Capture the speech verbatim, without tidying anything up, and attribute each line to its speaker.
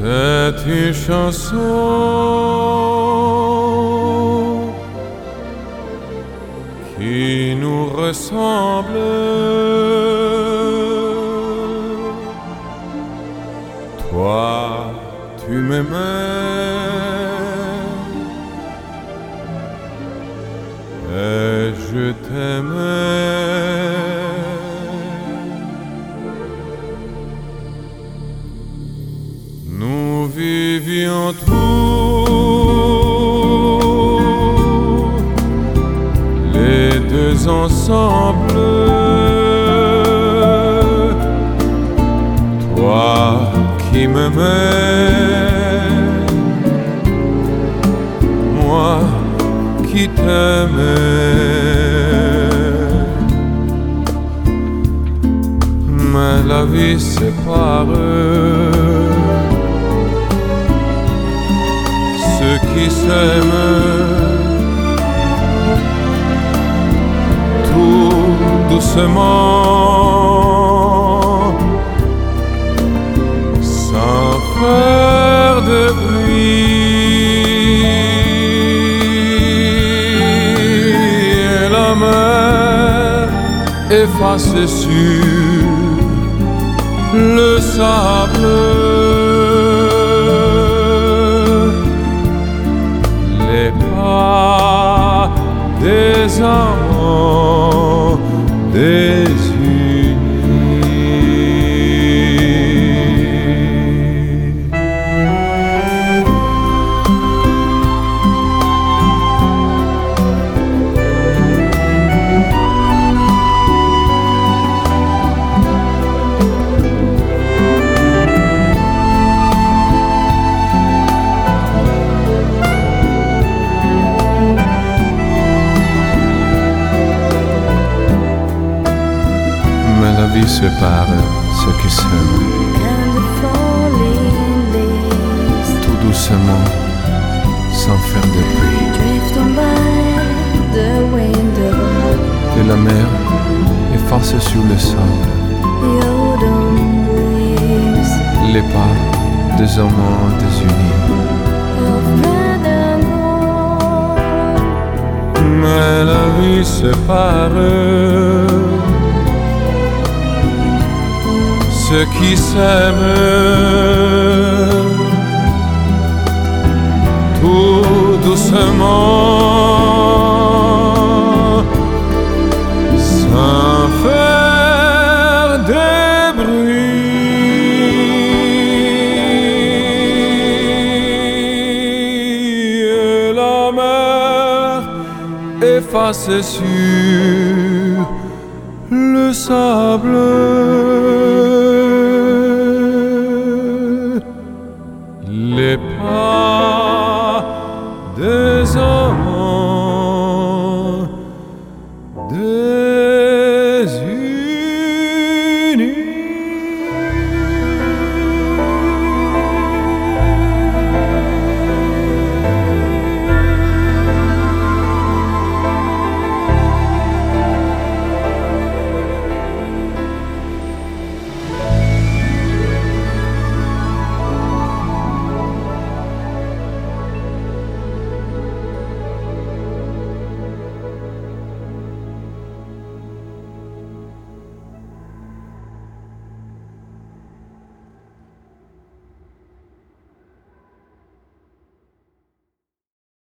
Speaker 1: C'est une chanson qui nous ressemble. Toi, tu m'aimais et je t'aimais. Nous vivions tous les deux ensemble. Toi qui m'aimais, moi qui t'aimais. Mais la vie sépare ceux qui s'aiment tout doucement, sans faire de bruit. Et la mer efface sur le sable les pas des amants désunis. Mais la vie sépare ceux qui s'aiment tout doucement, sans faire de bruit. Et la mer efface sur le sable les pas des amants désunis. Mais la vie sépare ceux qui s'aiment tout doucement, sans faire de bruit. Et la mer efface sur le sable